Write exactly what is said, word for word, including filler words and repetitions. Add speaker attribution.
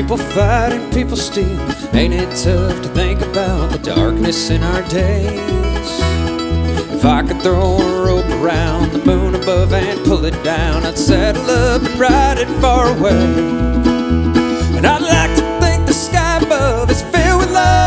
Speaker 1: People fighting, people steal. Ain't it tough to think about the darkness in our days? If I could throw a rope around the moon above and pull it down, I'd saddle up and ride it far away. And I'd like to